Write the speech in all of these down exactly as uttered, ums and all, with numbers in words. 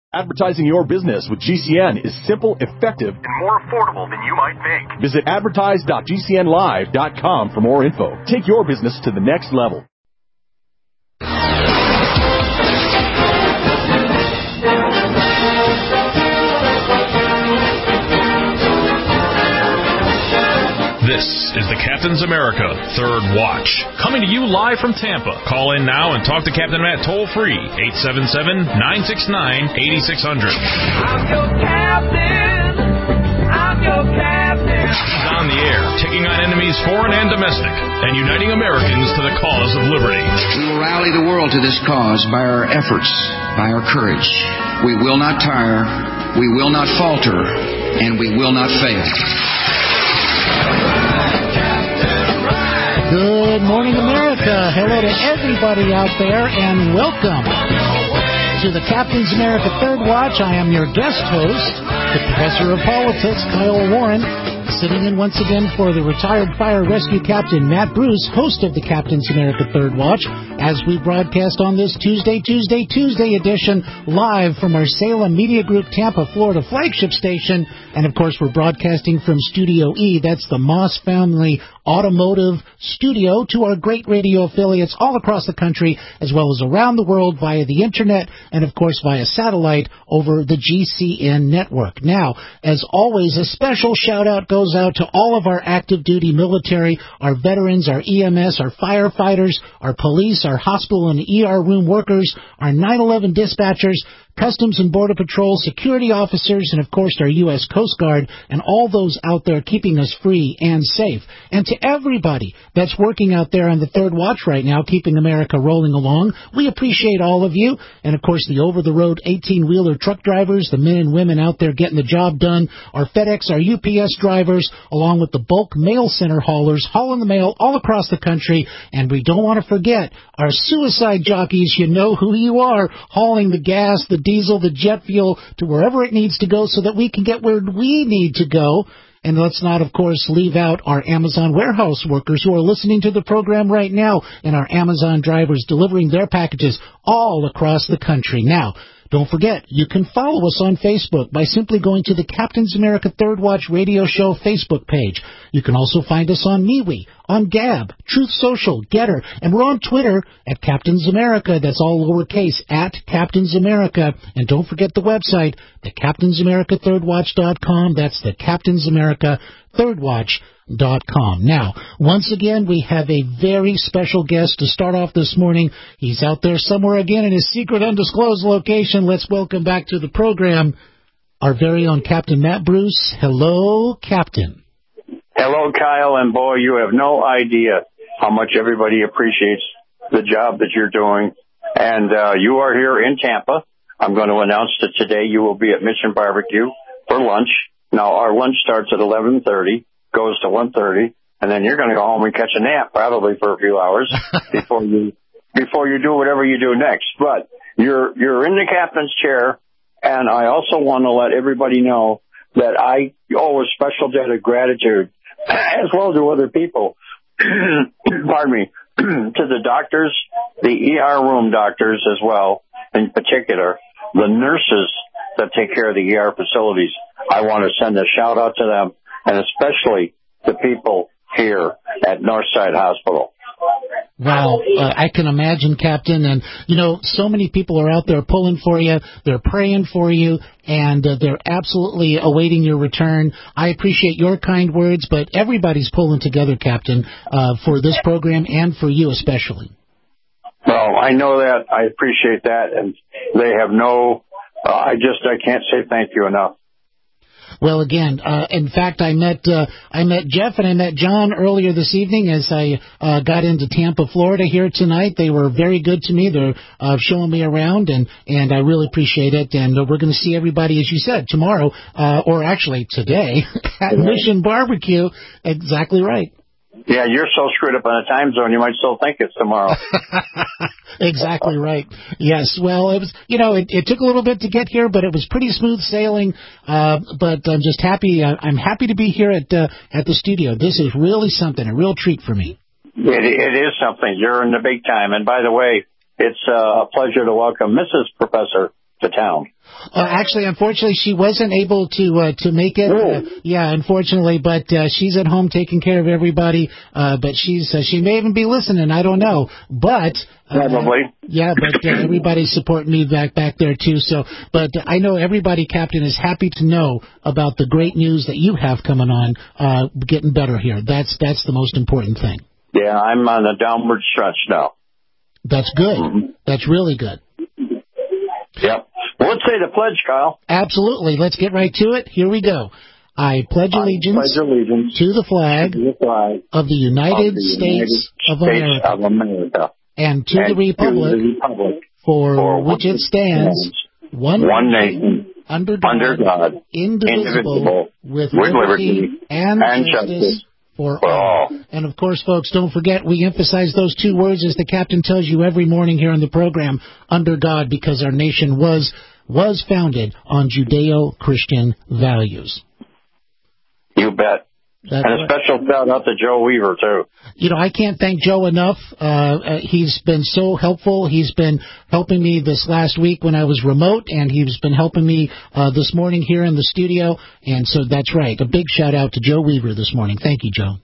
Advertising your business with G C N is simple, effective, and more affordable than you might think. Visit advertise dot g c n live dot com for more info. Take your business to the next level. This is the Captain's America Third Watch, coming to you live from Tampa. Call in now and talk to Captain Matt toll-free, eight seven seven, nine six nine, eight six zero zero. I'm your captain. I'm your captain. He's on the air, taking on enemies foreign and domestic, and uniting Americans to the cause of liberty. We will rally the world to this cause by our efforts, by our courage. We will not tire, we will not falter, and we will not fail. Good morning, America. Hello to everybody out there, and welcome to the Captain's America Third Watch. I am your guest host, the Professor of Politics, Kyle Warren, sitting in once again for the retired fire rescue captain, Matt Bruce, host of the Captain's America Third Watch, as we broadcast on this Tuesday, Tuesday, Tuesday edition, live from our Salem Media Group, Tampa, Florida flagship station. And, of course, we're broadcasting from Studio E. That's the Moss Family Automotive Studio, to our great radio affiliates all across the country, as well as around the world via the Internet and, of course, via satellite over the G C N network. Now, as always, a special shout-out goes out to all of our active duty military, our veterans, our E M S, our firefighters, our police, our hospital and E R room workers, our nine eleven dispatchers, Customs and Border Patrol, security officers, and, of course, our U S Coast Guard, and all those out there keeping us free and safe. And to everybody that's working out there on the Third Watch right now, keeping America rolling along, we appreciate all of you. And, of course, the over-the-road eighteen-wheeler truck drivers, the men and women out there getting the job done, our FedEx, our U P S drivers, along with the bulk mail center haulers, hauling the mail all across the country. And we don't want to forget our suicide jockeys. You know who you are, hauling the gas, the diesel, the jet fuel to wherever it needs to go so that we can get where we need to go. And let's not, of course, leave out our Amazon warehouse workers who are listening to the program right now, and our Amazon drivers delivering their packages all across the country. Now, don't forget, you can follow us on Facebook by simply going to the Captain's America Third Watch Radio Show Facebook page. You can also find us on MeWe, on Gab, Truth Social, Getter, and we're on Twitter at Captain's America. That's all lowercase, at Captain's America. And don't forget the website, the captains america third watch dot com. That's the captains america third watch dot com. Now, once again, we have a very special guest to start off this morning. He's out there somewhere again in his secret undisclosed location. Let's welcome back to the program our very own Captain Matt Bruce. Hello, Captain. Hello, Kyle, and boy, you have no idea how much everybody appreciates the job that you're doing. And uh, you are here in Tampa. I'm going to announce that today you will be at Mission Barbecue for lunch. Now, our lunch starts at eleven thirty, goes to one thirty, and then you're going to go home and catch a nap probably for a few hours before you before you do whatever you do next. But you're you're in the captain's chair, and I also want to let everybody know that I owe a special debt of gratitude, as well as to other people, pardon me, to the doctors, the E R room doctors as well, in particular, the nurses that take care of the E R facilities. I want to send a shout-out to them, and especially the people here at Northside Hospital. Wow, uh, I can imagine, Captain. And, you know, so many people are out there pulling for you. They're praying for you, and uh, they're absolutely awaiting your return. I appreciate your kind words, but everybody's pulling together, Captain, uh, for this program and for you especially. Well, I know that. I appreciate that. And they have no, uh, I just, I can't say thank you enough. Well, again, uh, in fact, I met uh, I met Jeff and I met John earlier this evening as I uh, got into Tampa, Florida here tonight. They were very good to me. They're uh, showing me around, and, and I really appreciate it. And uh, we're going to see everybody, as you said, tomorrow, uh, or actually today, at Mission Barbecue. Exactly right. Yeah, you're so screwed up on a time zone, you might still think it's tomorrow. Exactly right. Yes. Well, it was, you know, it, it took a little bit to get here, but it was pretty smooth sailing. Uh, but I'm just happy. Uh, I'm happy to be here at uh, at the studio. This is really something, a real treat for me. It, it is something. You're in the big time. And by the way, it's uh, a pleasure to welcome Missus Professor to town. Uh, actually, unfortunately, she wasn't able to uh, to make it. Uh, yeah, unfortunately, but uh, she's at home taking care of everybody. Uh, but she's uh, she may even be listening. I don't know. But uh, Probably. Yeah, but uh, everybody's supporting me back back there too. So, but I know everybody, Captain, is happy to know about the great news that you have coming on, uh, getting better here. That's that's the most important thing. Yeah, I'm on the downward stretch now. That's good. Mm-hmm. That's really good. Yep. Well, let's say the pledge, Kyle. Absolutely. Let's get right to it. Here we go. I pledge allegiance, I pledge allegiance to the flag, to the flag of the United of the States, United of, States America, of America and to and the republic, to the republic for, for which it stands, one, one nation, under God, under God, indivisible, indivisible, with, with liberty, liberty and, and justice, justice for for all. all. And of course, folks, don't forget, we emphasize those two words as the Captain tells you every morning here on the program, under God, because our nation was was founded on Judeo-Christian values. You bet. That's and a right. special shout out to Joe Weaver, too. You know, I can't thank Joe enough. Uh, uh, he's been so helpful. He's been helping me this last week when I was remote, and he's been helping me uh, this morning here in the studio. And so that's right. A big shout out to Joe Weaver this morning. Thank you, Joe.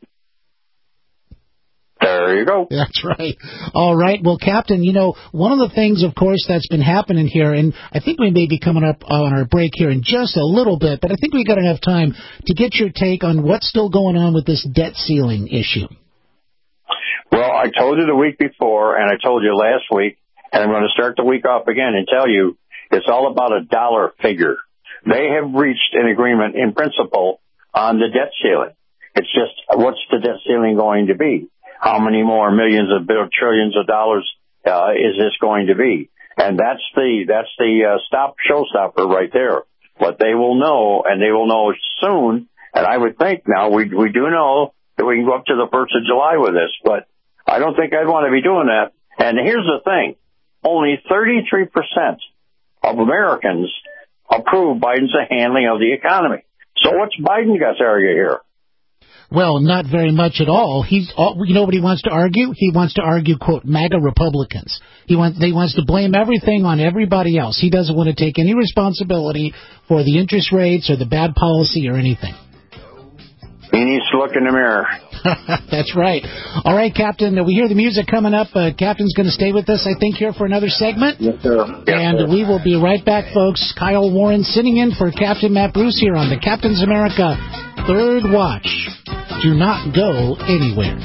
There you go. That's right. All right. Well, Captain, you know, one of the things, of course, that's been happening here, and I think we may be coming up on our break here in just a little bit, but I think we got enough time to get your take on what's still going on with this debt ceiling issue. Well, I told you the week before, and I told you last week, and I'm going to start the week off again and tell you it's all about a dollar figure. They have reached an agreement in principle on the debt ceiling. It's just, what's the debt ceiling going to be? How many more millions of bill, trillions of dollars uh, is this going to be? And that's the that's the uh, stop showstopper right there. But they will know, and they will know soon. And I would think now we we do know that we can go up to the first of July with this, but I don't think I'd want to be doing that. And here's the thing: only thirty-three percent of Americans approve Biden's handling of the economy. So what's Biden got to argue here? Well, not very much at all. He's, all, you know what he wants to argue? He wants to argue, quote, MAGA Republicans. He wants, he wants to blame everything on everybody else. He doesn't want to take any responsibility for the interest rates or the bad policy or anything. He needs to look in the mirror. That's right. All right, Captain, we hear the music coming up. Uh, Captain's going to stay with us, I think, here for another segment. Yes, sir. Yes, and sir. we will be right back, folks. Kyle Warren sitting in for Captain Matt Bruce here on the Captain's America Third Watch. Do not go anywhere.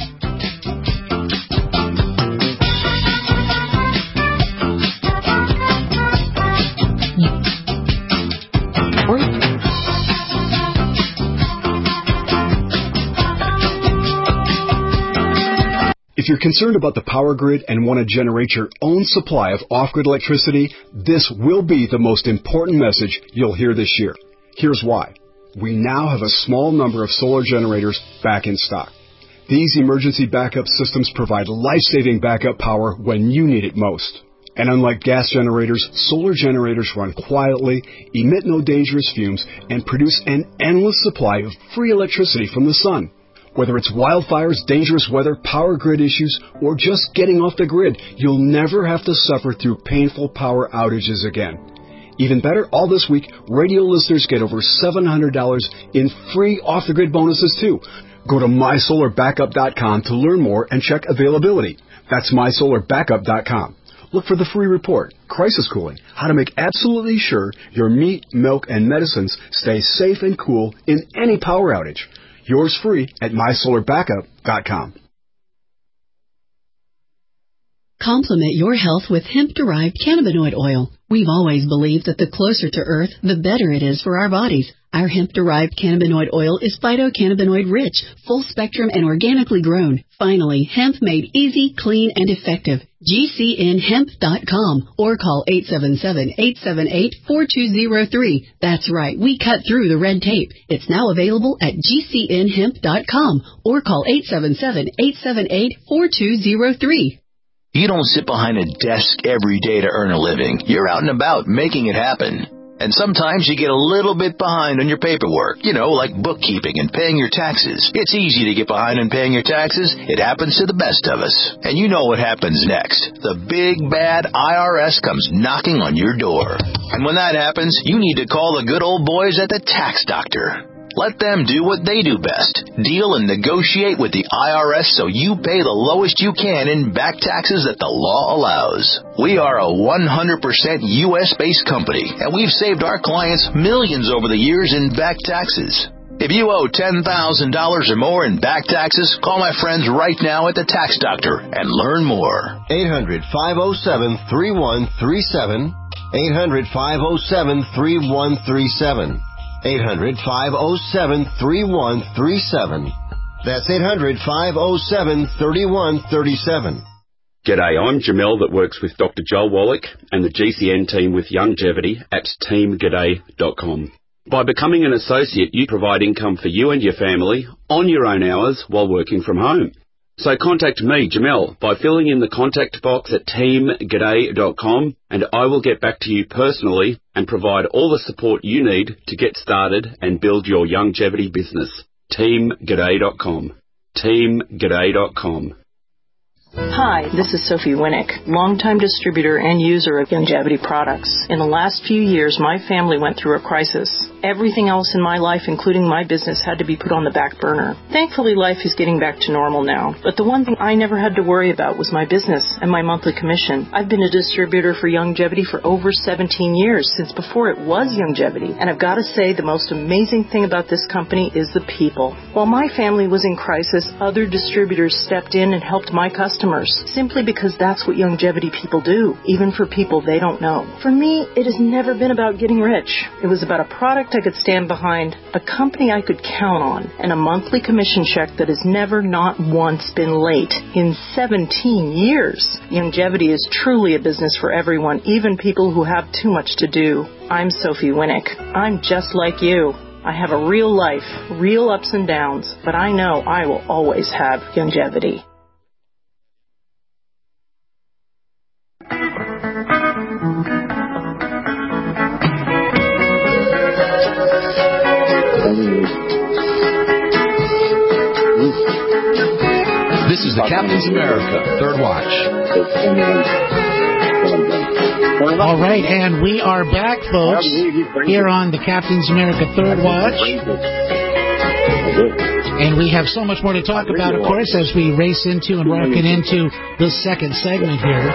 If you're concerned about the power grid and want to generate your own supply of off-grid electricity, this will be the most important message you'll hear this year. Here's why. We now have a small number of solar generators back in stock. These emergency backup systems provide life-saving backup power when you need it most. And unlike gas generators, solar generators run quietly, emit no dangerous fumes, and produce an endless supply of free electricity from the sun. Whether it's wildfires, dangerous weather, power grid issues, or just getting off the grid, you'll never have to suffer through painful power outages again. Even better, all this week, radio listeners get over seven hundred dollars in free off-the-grid bonuses, too. Go to my solar backup dot com to learn more and check availability. That's my solar backup dot com. Look for the free report, Crisis Cooling, how to make absolutely sure your meat, milk, and medicines stay safe and cool in any power outage. Yours free at my solar backup dot com. Complement your health with hemp-derived cannabinoid oil. We've always believed that the closer to Earth, the better it is for our bodies. Our hemp-derived cannabinoid oil is phytocannabinoid-rich, full-spectrum, and organically grown. Finally, hemp made easy, clean, and effective. G C N hemp dot com or call eight seven seven, eight seven eight, four two zero three. That's right, we cut through the red tape. It's now available at G C N hemp dot com or call eight seven seven, eight seven eight, four two zero three. You don't sit behind a desk every day to earn a living. You're out and about making it happen. And sometimes you get a little bit behind on your paperwork, you know, like bookkeeping and paying your taxes. It's easy to get behind on paying your taxes. It happens to the best of us. And you know what happens next. The big, bad I R S comes knocking on your door. And when that happens, you need to call the good old boys at the Tax Doctor. Let them do what they do best. Deal and negotiate with the I R S so you pay the lowest you can in back taxes that the law allows. We are a one hundred percent U S-based company, and we've saved our clients millions over the years in back taxes. If you owe ten thousand dollars or more in back taxes, call my friends right now at the Tax Doctor and learn more. eight hundred, five oh seven, three one three seven. eight hundred, five oh seven, three one three seven. eight hundred, five oh seven, three one three seven. That's eight hundred, five oh seven, three one three seven. G'day, I'm Jamel that works with Doctor Joel Wallach and the G C N team with Longevity at team g'day dot com. By becoming an associate, you provide income for you and your family on your own hours while working from home. So contact me, Jamel, by filling in the contact box at team g'day dot com, and I will get back to you personally and provide all the support you need to get started and build your longevity business. team g'day dot com. team g'day dot com. Hi, this is Sophie Winnick, longtime distributor and user of longevity products. In the last few years, my family went through a crisis. Everything else in my life, including my business, had to be put on the back burner. Thankfully, life is getting back to normal now. But the one thing I never had to worry about was my business and my monthly commission. I've been a distributor for Longevity for over seventeen years, since before it was Longevity. And I've got to say, the most amazing thing about this company is the people. While my family was in crisis, other distributors stepped in and helped my customers, simply because that's what Longevity people do, even for people they don't know. For me, it has never been about getting rich. It was about a product I could stand behind, a company I could count on, and a monthly commission check that has never, not once, been late in seventeen years. Longevity is truly a business for everyone, even people who have too much to do. I'm Sophie Winnick. I'm just like you. I have a real life, real ups and downs, but I know I will always have Longevity. This is the Captain's America Third Watch. All right, and we are back, folks, here on the Captain's America Third Watch. And we have so much more to talk about, of course, as we race into and rocket into the second segment here.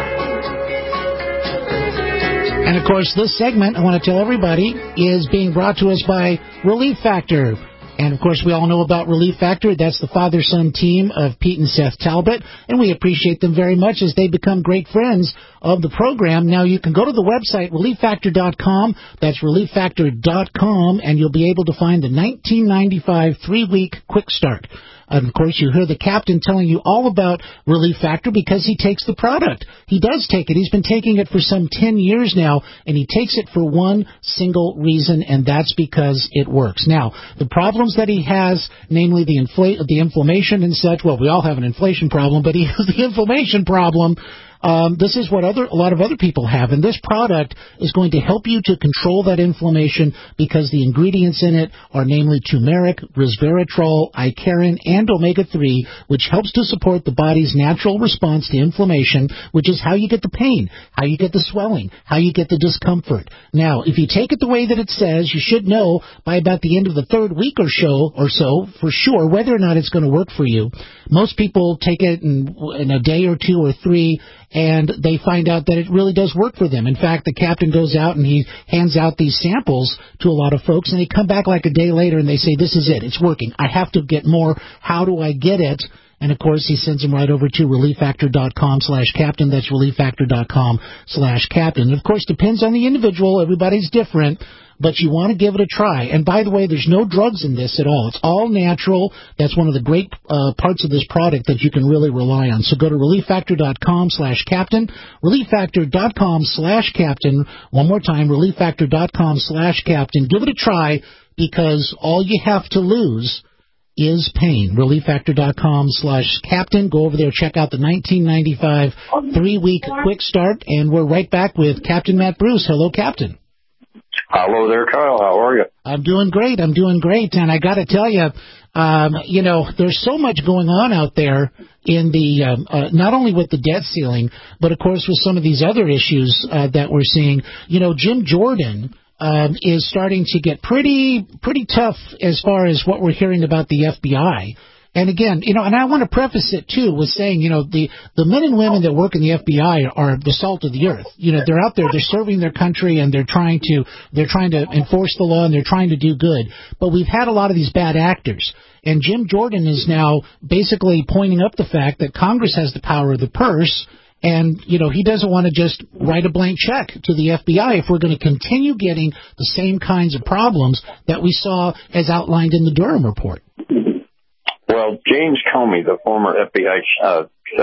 And, of course, this segment, I want to tell everybody, is being brought to us by Relief Factor. And, of course, we all know about Relief Factor. That's the father-son team of Pete and Seth Talbot, and we appreciate them very much as they become great friends of the program. Now, you can go to the website, relief factor dot com. That's relief factor dot com, and you'll be able to find the nineteen ninety-five three-week quick start. And, of course, you hear the captain telling you all about Relief Factor because he takes the product. He does take it. He's been taking it for some ten years now, and he takes it for one single reason, and that's because it works. Now, the problems that he has, namely the infl- the inflammation and such, well, we all have an inflation problem, but he has the inflammation problem. Um, this is what other a lot of other people have, and this product is going to help you to control that inflammation because the ingredients in it are namely turmeric, resveratrol, icariin, and omega three, which helps to support the body's natural response to inflammation, which is how you get the pain, how you get the swelling, how you get the discomfort. Now, if you take it the way that it says, you should know by about the end of the third week or so, or so for sure whether or not it's going to work for you. Most people take it in, in a day or two or three, and they find out that it really does work for them. In fact, the captain goes out and he hands out these samples to a lot of folks, and they come back like a day later and they say, this is it, it's working. I have to get more. How do I get it? And, of course, he sends them right over to relief factor dot com slash captain. That's relief factor dot com slash captain. Of course, depends on the individual. Everybody's different. But you want to give it a try. And by the way, there's no drugs in this at all. It's all natural. That's one of the great uh, parts of this product that you can really rely on. So go to relief factor dot com slash captain, relief factor dot com slash captain. One more time, relief factor dot com slash captain. Give it a try because all you have to lose is pain. relief factor dot com slash captain. Go over there, check out the nineteen ninety-five three-week quick start, and we're right back with Captain Matt Bruce. Hello, Captain. Hello there, Kyle. How are you? I'm doing great. I'm doing great. And I got to tell you, um, you know, there's so much going on out there in the, um, uh, not only with the debt ceiling, but of course with some of these other issues uh, that we're seeing. You know, Jim Jordan um, is starting to get pretty, pretty tough as far as what we're hearing about the F B I. And again, you know, and I want to preface it too with saying, you know, the, the men and women that work in the F B I are the salt of the earth. You know, they're out there, they're serving their country, and they're trying to, they're trying to enforce the law, and they're trying to do good. But we've had a lot of these bad actors. And Jim Jordan is now basically pointing up the fact that Congress has the power of the purse, and, you know, he doesn't want to just write a blank check to the F B I if we're going to continue getting the same kinds of problems that we saw as outlined in the Durham report. Well, James Comey, the former F B I uh, uh,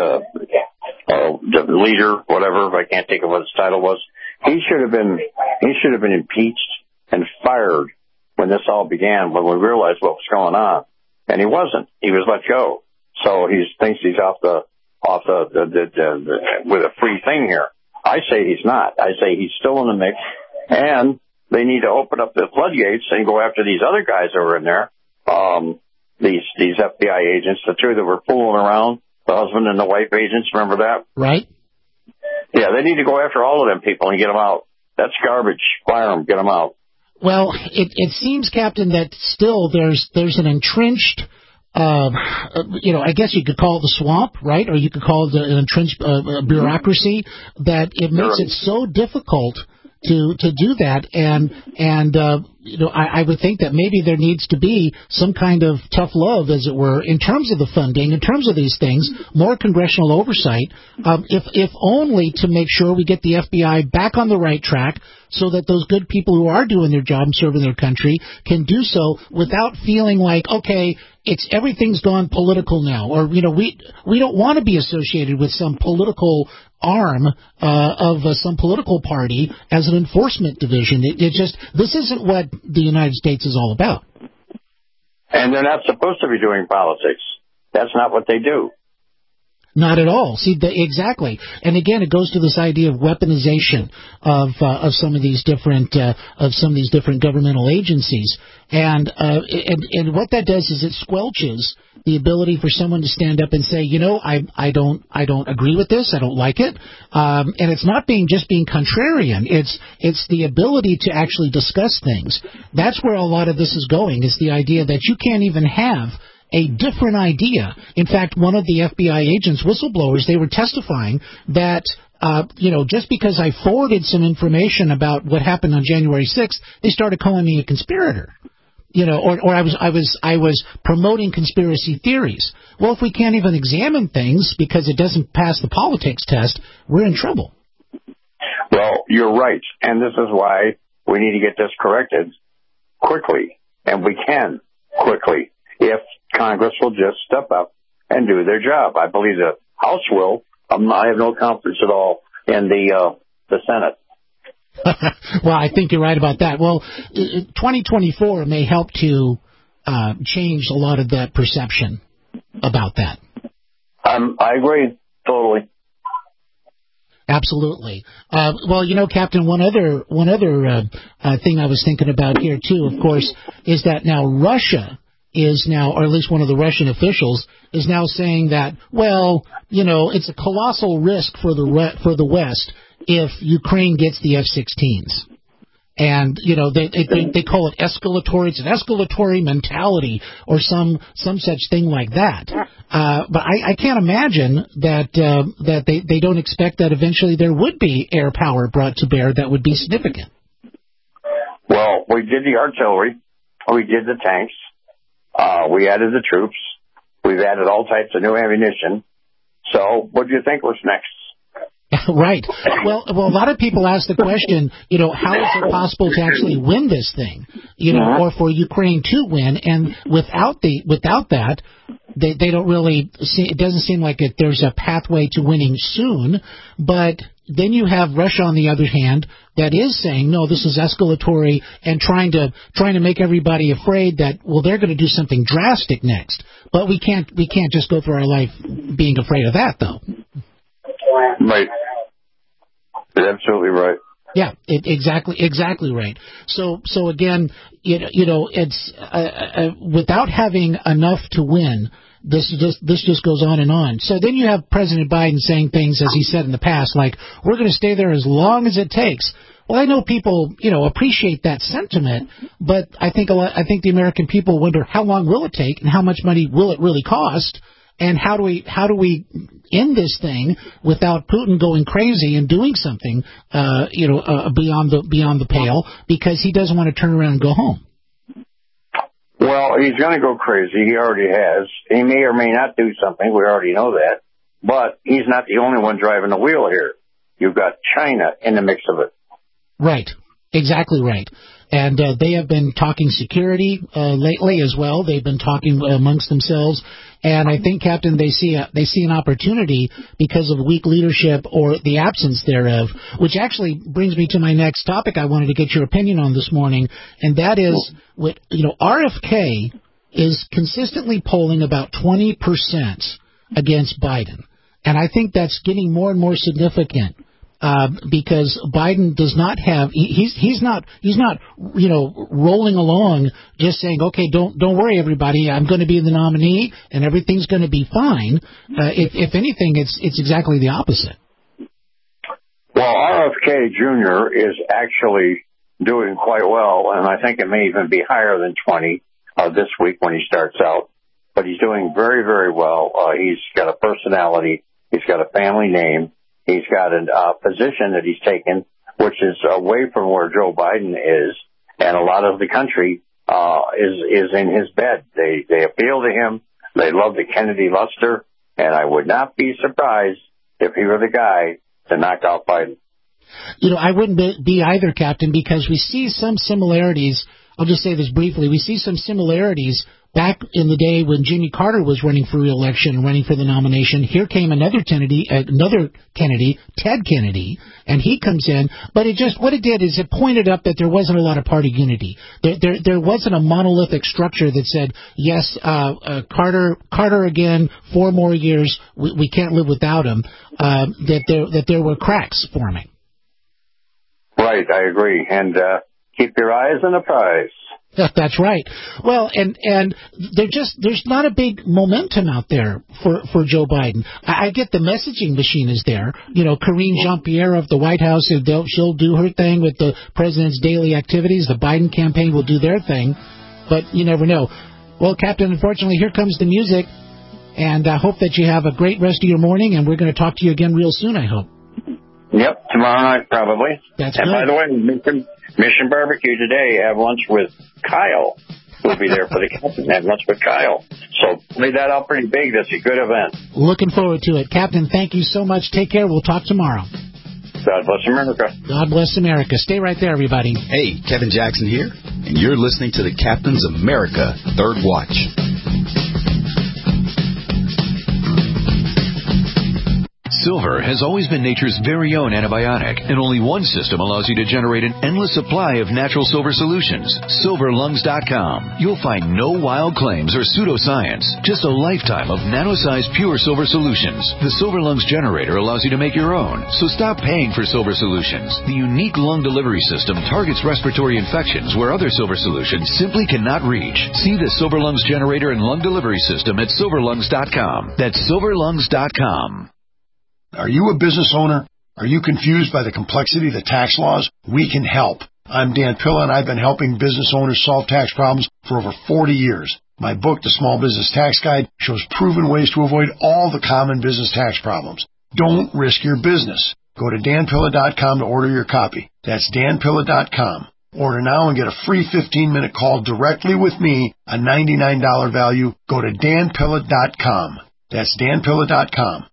uh, the leader, whatever, I can't think of what his title was, he should have been he should have been impeached and fired when this all began, when we realized what was going on. And he wasn't. He was let go. So he thinks he's off the off the, the, the, the, the with a free thing here. I say he's not. I say he's still in the mix, and they need to open up the floodgates and go after these other guys that were in there. Um, These these F B I agents, the two that were fooling around, the husband and the wife agents, remember that? Right. Yeah, they need to go after all of them people and get them out. That's garbage. Fire them, get them out. Well, it, it seems, Captain, that still there's there's an entrenched, uh, you know, I guess you could call it the swamp, right? Or you could call it an entrenched uh, bureaucracy that it makes it so difficult to to do that, and and uh, you know, I, I would think that maybe there needs to be some kind of tough love, as it were, in terms of the funding, in terms of these things, more congressional oversight, um, if if only to make sure we get the F B I back on the right track, so that those good people who are doing their job and serving their country can do so without feeling like, okay, it's everything's gone political now, or you know, we we don't want to be associated with some political arm uh, of uh, some political party as an enforcement division. It, it just this isn't what the United States is all about. And they're not supposed to be doing politics. That's not what they do. Not at all. See, the, exactly. And again, it goes to this idea of weaponization of uh, of some of these different uh, of some of these different governmental agencies, and uh, and and what that does is it squelches the ability for someone to stand up and say, you know, I I don't I don't agree with this, I don't like it, um, and it's not being just being contrarian. It's it's the ability to actually discuss things. That's where a lot of this is going. Is the idea that you can't even have a different idea. In fact, one of the F B I agents, whistleblowers, they were testifying that, uh, you know, just because I forwarded some information about what happened on January sixth, they started calling me a conspirator. You know, or, or I was, I was, I was promoting conspiracy theories. Well, if we can't even examine things because it doesn't pass the politics test, we're in trouble. Well, you're right. And this is why we need to get this corrected quickly. And we can quickly if Congress will just step up and do their job. I believe the House will. Um, I have no confidence at all in the uh, the Senate. Well, I think you're right about that. Well, twenty twenty-four may help to uh, change a lot of that perception about that. Um, I agree totally. Absolutely. Uh, well, you know, Captain, one other one other uh, uh, thing I was thinking about here too, of course, is that now Russia is now, or at least one of the Russian officials, is now saying that, well, you know, it's a colossal risk for the re- for the West if Ukraine gets the F sixteens. And, you know, they, they they call it escalatory. It's an escalatory mentality or some some such thing like that. Uh, but I, I can't imagine that uh, that they, they don't expect that eventually there would be air power brought to bear that would be significant. Well, we did the artillery. We did the tanks. Uh, we added the troops. We've added all types of new ammunition. So what do you think was next? Right. Well, well, a lot of people ask the question, you know, how is it possible to actually win this thing, you know, or for Ukraine to win? And without the without that, they they don't really see. It doesn't seem like it, there's a pathway to winning soon. But then you have Russia, on the other hand, that is saying, no, this is escalatory and trying to trying to make everybody afraid that, well, they're going to do something drastic next. But we can't we can't just go through our life being afraid of that, though. Right. You're absolutely right. Yeah, it, exactly, exactly right. So, so again, you know, you know it's uh, uh, without having enough to win. This just this just goes on and on. So then you have President Biden saying things, as he said in the past, like, we're going to stay there as long as it takes. Well, I know people, you know, appreciate that sentiment, but I think a lot, I think the American people wonder, how long will it take and how much money will it really cost? And how do we how do we end this thing without Putin going crazy and doing something, uh, you know, uh, beyond the beyond the pale, because he doesn't want to turn around and go home? Well, he's going to go crazy. He already has. He may or may not do something. We already know that. But he's not the only one driving the wheel here. You've got China in the mix of it. Right. Exactly right. And uh, they have been talking security uh, lately as well. They've been talking amongst themselves. And I think, Captain, they see a, they see an opportunity because of weak leadership or the absence thereof, which actually brings me to my next topic I wanted to get your opinion on this morning, and that is, what, you know, R F K is consistently polling about twenty percent against Biden. And I think that's getting more and more significant. Uh, because Biden does not have, he, he's he's not he's not you know rolling along just saying, okay, don't don't worry everybody, I'm going to be the nominee and everything's going to be fine. Uh, if if anything, it's it's exactly the opposite. Well, R F K Junior is actually doing quite well, and I think it may even be higher than twenty uh, this week when he starts out. But he's doing very very well. Uh, he's got a personality. He's got a family name. He's got a uh, position that he's taken, which is away from where Joe Biden is, and a lot of the country uh, is is in his bed. They they appeal to him. They love the Kennedy luster, and I would not be surprised if he were the guy to knock out Biden. You know, I wouldn't be either, Captain, because we see some similarities. I'll just say this briefly. We see some similarities back in the day when Jimmy Carter was running for re-election and running for the nomination. Here came another Kennedy, another Kennedy, Ted Kennedy, and he comes in. But it just, what it did is it pointed up that there wasn't a lot of party unity. There, there, there wasn't a monolithic structure that said, yes, uh, uh, Carter, Carter again, four more years, we, we can't live without him. Uh, that there, that there were cracks forming. Right, I agree. And uh, keep your eyes on the prize. That's right. Well, and and there just there's not a big momentum out there for, for Joe Biden. I, I get the messaging machine is there. You know, Karine Jean-Pierre of the White House, she'll do her thing with the president's daily activities. The Biden campaign will do their thing, but you never know. Well, Captain, unfortunately, here comes the music, and I hope that you have a great rest of your morning, and we're going to talk to you again real soon, I hope. Yep, tomorrow night probably. That's and good. by the way, Mission, Mission Barbecue today, have lunch with Kyle. We'll be there for the captain. Have lunch with Kyle. So lay that out pretty big. That's a good event. Looking forward to it. Captain, thank you so much. Take care. We'll talk tomorrow. God bless America. God bless America. Stay right there, everybody. Hey, Kevin Jackson here, and you're listening to the Captain's America Third Watch. Silver has always been nature's very own antibiotic, and only one system allows you to generate an endless supply of natural silver solutions. silver lungs dot com. You'll find no wild claims or pseudoscience, just a lifetime of nano-sized pure silver solutions. The Silver Lungs generator allows you to make your own, so stop paying for silver solutions. The unique lung delivery system targets respiratory infections where other silver solutions simply cannot reach. See the Silver Lungs generator and lung delivery system at silver lungs dot com. That's silver lungs dot com. Are you a business owner? Are you confused by the complexity of the tax laws? We can help. I'm Dan Pilla, and I've been helping business owners solve tax problems for over forty years. My book, The Small Business Tax Guide, shows proven ways to avoid all the common business tax problems. Don't risk your business. Go to dan pilla dot com to order your copy. That's dan pilla dot com. Order now and get a free fifteen-minute call directly with me, a ninety-nine dollars value. Go to dan pilla dot com. That's dan pilla dot com.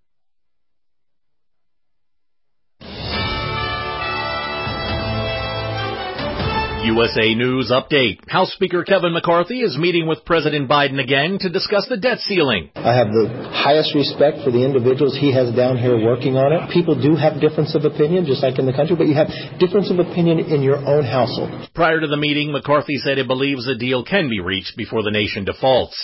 U S A News Update. House Speaker Kevin McCarthy is meeting with President Biden again to discuss the debt ceiling. I have the highest respect for the individuals he has down here working on it. People do have difference of opinion, just like in the country, but you have difference of opinion in your own household. Prior to the meeting, McCarthy said he believes a deal can be reached before the nation defaults.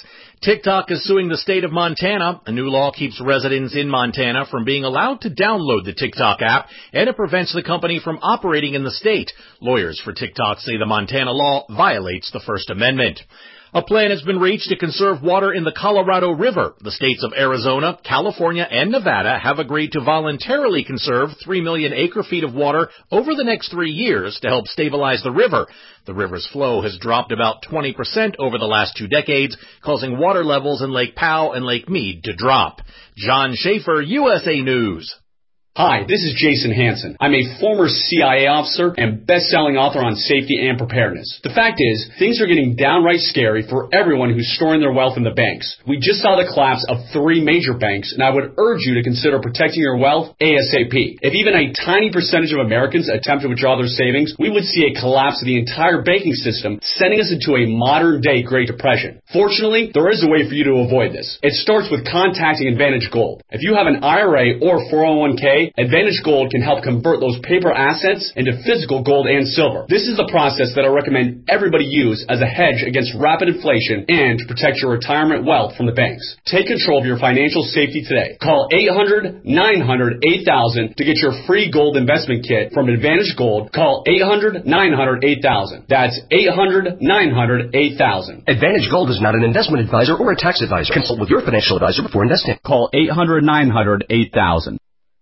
TikTok is suing the state of Montana. A new law keeps residents in Montana from being allowed to download the TikTok app, and it prevents the company from operating in the state. Lawyers for TikTok say the Montana law violates the First Amendment. A plan has been reached to conserve water in the Colorado River. The states of Arizona, California, and Nevada have agreed to voluntarily conserve three million acre-feet of water over the next three years to help stabilize the river. The river's flow has dropped about twenty percent over the last two decades, causing water levels in Lake Powell and Lake Mead to drop. John Schaefer, U S A News. Hi, this is Jason Hansen. I'm a former C I A officer and best-selling author on safety and preparedness. The fact is, things are getting downright scary for everyone who's storing their wealth in the banks. We just saw the collapse of three major banks, and I would urge you to consider protecting your wealth ASAP. If even a tiny percentage of Americans attempt to withdraw their savings, we would see a collapse of the entire banking system, sending us into a modern-day Great Depression. Fortunately, there is a way for you to avoid this. It starts with contacting Advantage Gold. If you have an I R A or four oh one k, Advantage Gold can help convert those paper assets into physical gold and silver. This is the process that I recommend everybody use as a hedge against rapid inflation and to protect your retirement wealth from the banks. Take control of your financial safety today. Call eight hundred, nine hundred, eight thousand to get your free gold investment kit from Advantage Gold. Call eight hundred, nine hundred, eight thousand. That's eight hundred, nine hundred, eight thousand. Advantage Gold is not an investment advisor or a tax advisor. Consult with your financial advisor before investing. Call eight hundred, nine hundred, eight thousand.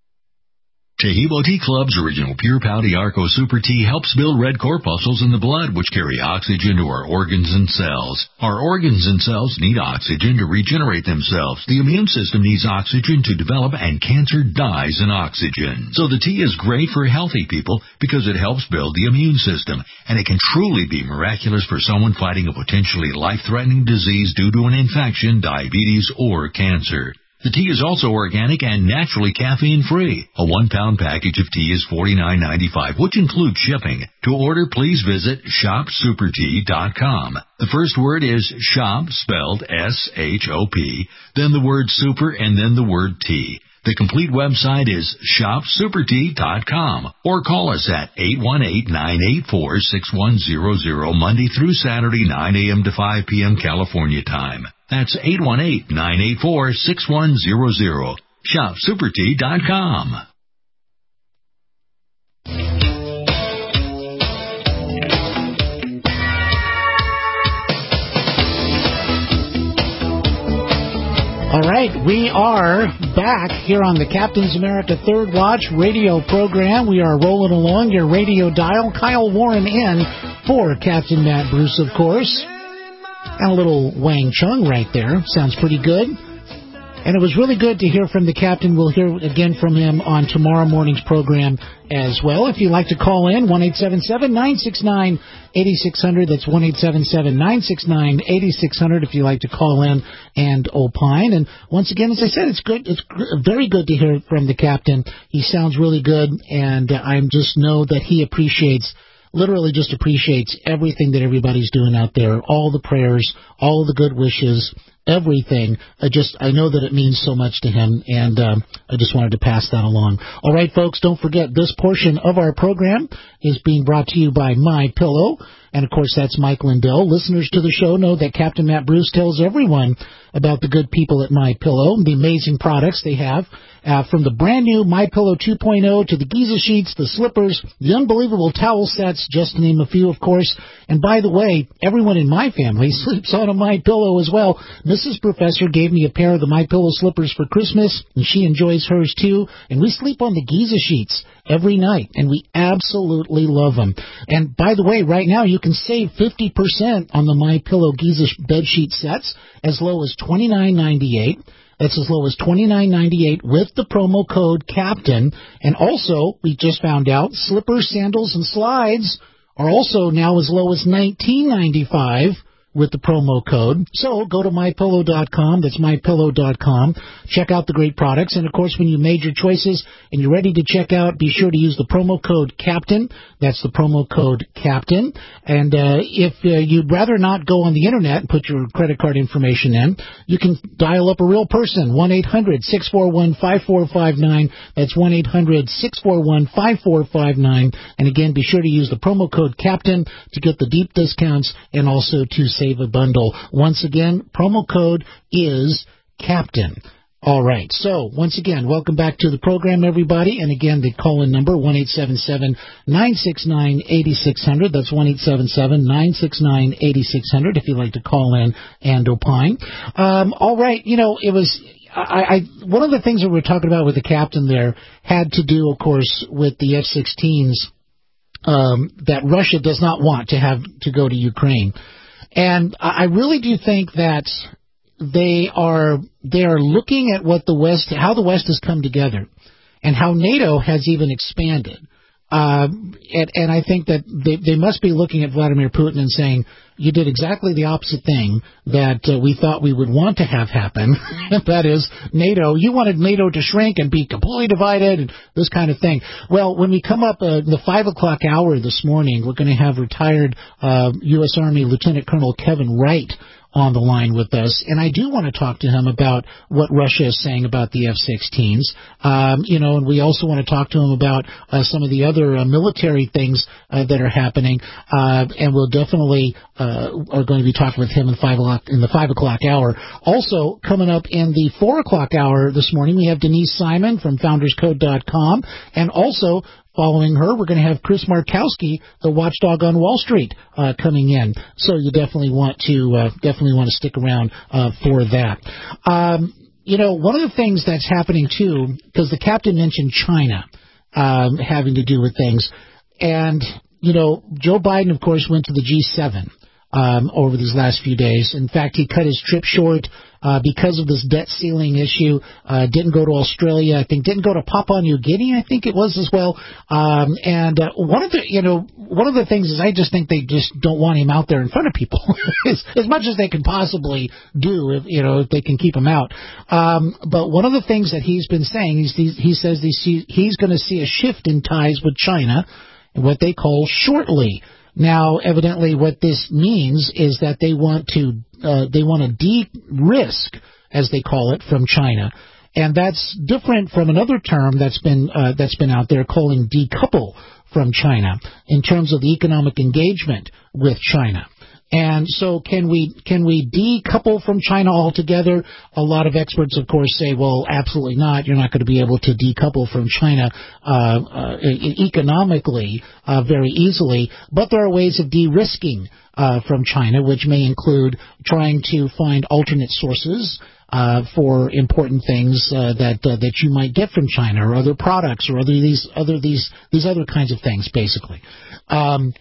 Taheebo Tea Club's original Pure Pouty Arco Super Tea helps build red corpuscles in the blood, which carry oxygen to our organs and cells. Our organs and cells need oxygen to regenerate themselves. The immune system needs oxygen to develop, and cancer dies in oxygen. So the tea is great for healthy people because it helps build the immune system, and it can truly be miraculous for someone fighting a potentially life-threatening disease due to an infection, diabetes, or cancer. The tea is also organic and naturally caffeine-free. A one-pound package of tea is forty-nine ninety-five, which includes shipping. To order, please visit shop super tea dot com. The first word is shop, spelled S H O P, then the word super, and then the word tea. The complete website is shop super tea dot com, or call us at eight one eight, nine eight four, six one zero zero Monday through Saturday, nine a.m. to five p.m. California time. That's eight one eight, nine eight four, six one zero zero. shop super tea dot com. All right, we are back here on the Captain's America Third Watch radio program. We are rolling along your radio dial. Kyle Warren in for Captain Matt Bruce, of course. And a little Wang Chung right there. Sounds pretty good. And it was really good to hear from the captain. We'll hear again from him on tomorrow morning's program as well. If you'd like to call in, one eight seven seven, nine six nine, eight six zero zero. That's one eight seven seven, nine six nine, eight six zero zero if you'd like to call in and opine. And once again, as I said, it's good. It's very good to hear from the captain. He sounds really good, and I just know that he appreciates literally just appreciates everything that everybody's doing out there, all the prayers, all the good wishes, everything. I just, I know that it means so much to him, and um, I just wanted to pass that along. All right, folks, don't forget this portion of our program is being brought to you by MyPillow, and of course that's Mike Lindell. Listeners to the show know that Captain Matt Bruce tells everyone about the good people at MyPillow, the amazing products they have. Uh, from the brand new MyPillow two point oh to the Giza sheets, the slippers, the unbelievable towel sets, just to name a few, of course. And by the way, everyone in my family sleeps on a MyPillow as well. Missus Professor gave me a pair of the MyPillow slippers for Christmas, and she enjoys hers too. And we sleep on the Giza sheets every night, and we absolutely love them. And by the way, right now you can save fifty percent on the MyPillow Giza bed sheet sets as low as twenty-nine ninety-eight. That's as low as twenty-nine ninety-eight with the promo code CAPTAIN. And also, we just found out, slippers, sandals, and slides are also now as low as nineteen ninety-five with the promo code. So go to my pillow dot com. That's my pillow dot com. Check out the great products. And, of course, when you made your choices and you're ready to check out, be sure to use the promo code CAPTAIN. That's the promo code CAPTAIN. And uh, if uh, you'd rather not go on the Internet and put your credit card information in, you can dial up a real person, one eight hundred, six four one, five four five nine. That's one eight hundred, six four one, five four five nine. And, again, be sure to use the promo code CAPTAIN to get the deep discounts and also to save save a bundle. Once again, promo code is CAPTAIN. All right. So, once again, welcome back to the program, everybody. And again, the call-in number, one eight seven seven, nine six nine, eight six zero zero. That's one eight seven seven, nine six nine, eight six zero zero if you'd like to call in and opine. Um, all right. You know, it was... I, I, one of the things that we were talking about with the captain there had to do, of course, with the F sixteens um, that Russia does not want to have to go to Ukraine. And I really do think that they are they are looking at what the West, how the West has come together, and how NATO has even expanded. Uh, and, and I think that they, they must be looking at Vladimir Putin and saying, you did exactly the opposite thing that uh, we thought we would want to have happen. That is, NATO, you wanted NATO to shrink and be completely divided and this kind of thing. Well, when we come up uh, the five o'clock hour this morning, we're going to have retired uh, U S Army Lieutenant Colonel Kevin Wright on the line with us, and I do want to talk to him about what Russia is saying about the F sixteens. Um, you know, and we also want to talk to him about uh, some of the other uh, military things uh, that are happening, uh, and we'll definitely uh, are going to be talking with him in five o'clock in the five o'clock hour. Also, coming up in the four o'clock hour this morning, we have Denise Simon from Founders Code dot com, and also following her, we're going to have Chris Markowski, the watchdog on Wall Street, uh, coming in. So you definitely want to uh, definitely want to stick around uh, for that. Um, you know, one of the things that's happening too, because the captain mentioned China um, having to do with things, and you know, Joe Biden, of course, went to the G seven um, over these last few days. In fact, he cut his trip short. Uh, because of this debt ceiling issue, uh, didn't go to Australia, I think, didn't go to Papua New Guinea, I think it was as well. Um, and, uh, one of the, you know, one of the things is I just think they just don't want him out there in front of people as, as much as they can possibly do, if, you know, if they can keep him out. Um, but one of the things that he's been saying is he, he says he's, he's going to see a shift in ties with China, what they call shortly. Now, evidently, what this means is that they want to uh, they want to de-risk, as they call it, from China, and that's different from another term that's been uh, that's been out there calling decouple from China in terms of the economic engagement with China. And so can we can we decouple from China altogether? A lot of experts, of course, say, well, absolutely not. You're not going to be able to decouple from China uh, uh, economically uh, very easily. But there are ways of de-risking uh, from China, which may include trying to find alternate sources uh, for important things uh, that uh, that you might get from China, or other products, or other these other these these other kinds of things, basically. Um,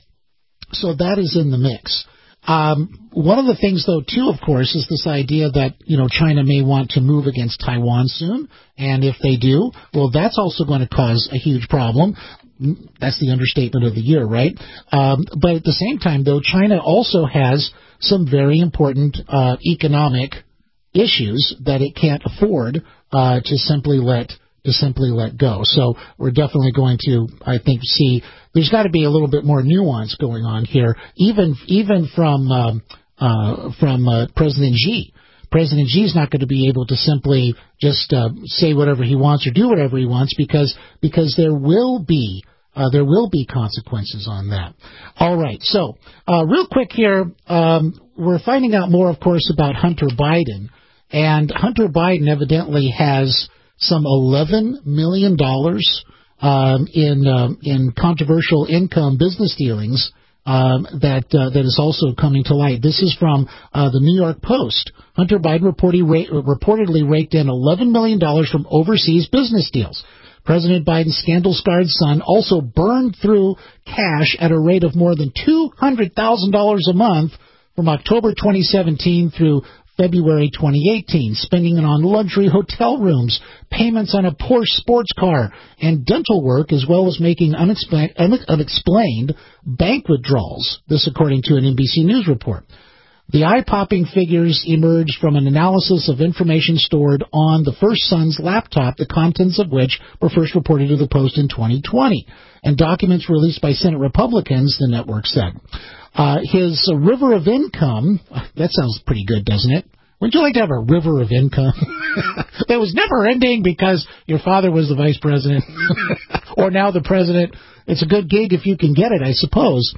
so that is in the mix. Um, one of the things, though, too, of course, is this idea that, you know, China may want to move against Taiwan soon. And if they do, well, that's also going to cause a huge problem. That's the understatement of the year, right? Um, but at the same time, though, China also has some very important uh, economic issues that it can't afford uh, to simply let to simply let go. So we're definitely going to, I think, see there's got to be a little bit more nuance going on here, even even from um, uh, from uh, President Xi. President Xi is not going to be able to simply just uh, say whatever he wants or do whatever he wants because because there will be uh, there will be consequences on that. All right, so uh, real quick here, um, we're finding out more, of course, about Hunter Biden, and Hunter Biden evidently has some eleven million dollars um, in um, in controversial income business dealings um, that uh, that is also coming to light. This is from uh, the New York Post. Hunter Biden reportedly, reportedly raked in eleven million dollars from overseas business deals. President Biden's scandal-scarred son also burned through cash at a rate of more than two hundred thousand dollars a month from October twenty seventeen through February twenty eighteen, spending it on luxury hotel rooms, payments on a Porsche sports car, and dental work, as well as making unexplained, unexplained bank withdrawals. This according to an N B C News report. The eye-popping figures emerged from an analysis of information stored on the first son's laptop, the contents of which were first reported to the Post in twenty twenty, and documents released by Senate Republicans, the network said. Uh, his uh, river of income, that sounds pretty good, doesn't it? Wouldn't you like to have a river of income that was never ending because your father was the vice president or now the president? It's a good gig if you can get it, I suppose.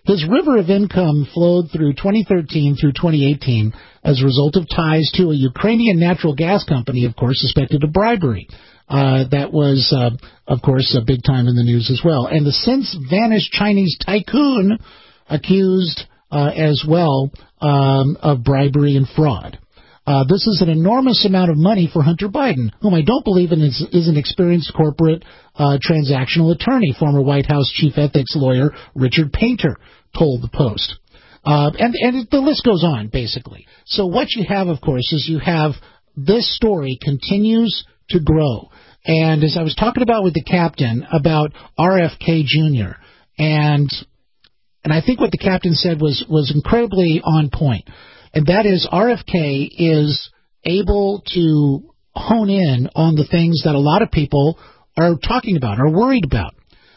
His river of income flowed through twenty thirteen through twenty eighteen as a result of ties to a Ukrainian natural gas company, of course, suspected of bribery. Uh, that was, uh, of course, uh, big time in the news as well. And the since-vanished Chinese tycoon accused uh, as well um, of bribery and fraud. Uh, this is an enormous amount of money for Hunter Biden, whom I don't believe is, is an experienced corporate uh, transactional attorney. Former White House chief ethics lawyer Richard Painter told the Post. Uh, and, and the list goes on, basically. So what you have, of course, is you have this story continues to grow. And as I was talking about with the captain about R F K Junior, and and I think what the captain said was, was incredibly on point. And that is R F K is able to hone in on the things that a lot of people are talking about, are worried about.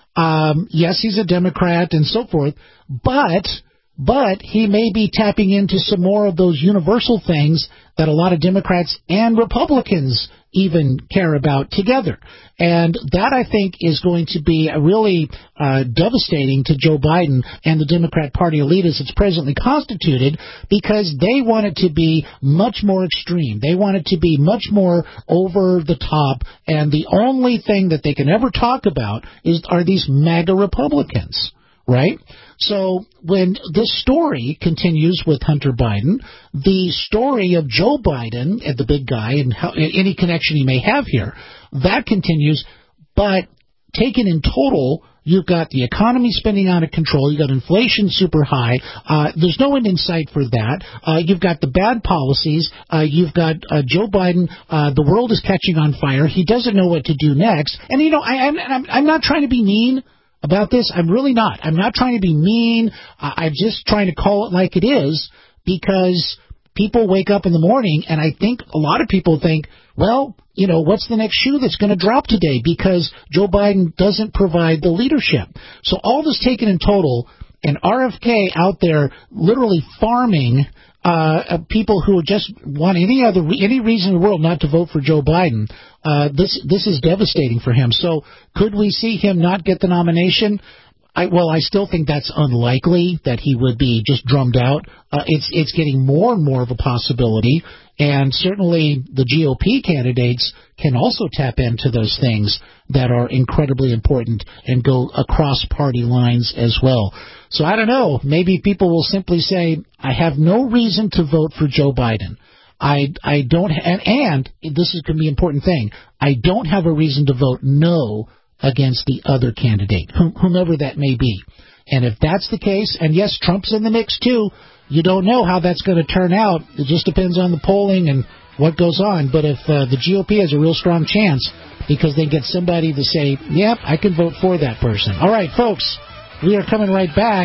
Um, yes, he's a Democrat and so forth, but but he may be tapping into some more of those universal things that a lot of Democrats and Republicans even care about together. And that, I think, is going to be a really uh, devastating to Joe Biden and the Democrat Party elite as it's presently constituted, because they want it to be much more extreme. They want it to be much more over the top, and the only thing that they can ever talk about is are these MAGA Republicans, right? So when this story continues with Hunter Biden, the story of Joe Biden and the big guy and how, any connection he may have here, that continues. But taken in total, you've got the economy spinning out of control. You've got inflation super high. Uh, there's no end in sight for that. Uh, you've got the bad policies. Uh, you've got uh, Joe Biden. Uh, the world is catching on fire. He doesn't know what to do next. And, you know, I, I'm, I'm, I'm not trying to be mean about this. I'm really not. I'm not trying to be mean. Uh, I'm just trying to call it like it is, because people wake up in the morning, and I think a lot of people think, well, you know, what's the next shoe that's going to drop today, because Joe Biden doesn't provide the leadership. So all this taken in total, and R F K out there literally farming uh, people who just want any other any reason in the world not to vote for Joe Biden. Uh, this this is devastating for him. So could we see him not get the nomination? I, well, I still think that's unlikely that he would be just drummed out. Uh, it's it's getting more and more of a possibility, and certainly the G O P candidates can also tap into those things that are incredibly important and go across party lines as well. So I don't know. Maybe people will simply say, I have no reason to vote for Joe Biden. I I don't, and, and this is going to be an important thing, I don't have a reason to vote no against the other candidate, whomever that may be. And if that's the case, and yes, Trump's in the mix too, you don't know how that's going to turn out. It just depends on the polling and what goes on. But if uh, the G O P has a real strong chance because they get somebody to say, yep, I can vote for that person. All right, folks, we are coming right back